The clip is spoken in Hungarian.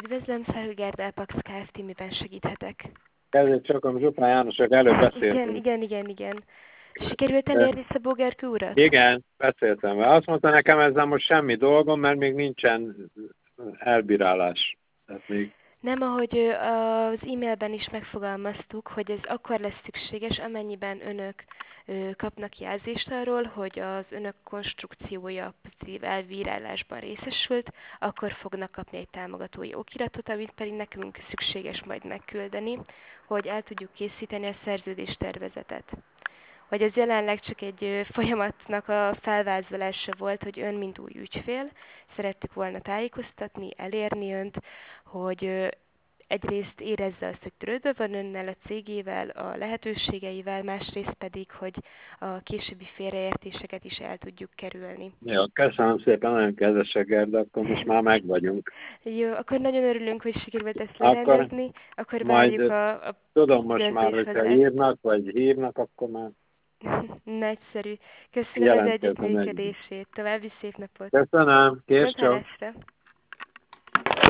Üdvözlöm, Felhőgárda Apax Kft. Miben segíthetek? Kezdjük csak, amit Zsupán Jánosok előbb beszéltünk. Igen. Sikerült elérni Szabó Gergő urat? Igen, beszéltem vele. Azt mondta nekem ezzel most semmi dolgom, mert még nincsen elbírálás. Tehát még... Nem, ahogy az e-mailben is megfogalmaztuk, hogy ez akkor lesz szükséges, amennyiben önök kapnak jelzést arról, hogy az önök konstrukciója pozitív elbírálásban részesült, akkor fognak kapni egy támogatói okiratot, amit pedig nekünk szükséges majd megküldeni, hogy el tudjuk készíteni a szerződéstervezetet. Hogy ez jelenleg csak egy folyamatnak a felvázolása volt, hogy ön, mint új ügyfél, szerettük volna tájékoztatni, elérni önt, hogy egyrészt érezze azt, hogy törődve van önnel, a cégével, a lehetőségeivel, másrészt pedig, hogy a későbbi félreértéseket is el tudjuk kerülni. Jó, köszönöm szépen, nagyon kedvesek, de akkor most már meg vagyunk. Jó, akkor nagyon örülünk, hogy sikerült ezt Akkor lerendezni, akkor várjuk a tudom most már, hogyha döntéshozás. írnak, vagy hívnak, akkor már Nagyszerű. Köszönöm az jelentkezem együtt. együttműködését. További szép napot. Köszönöm, kész csak. Viszontlátásra.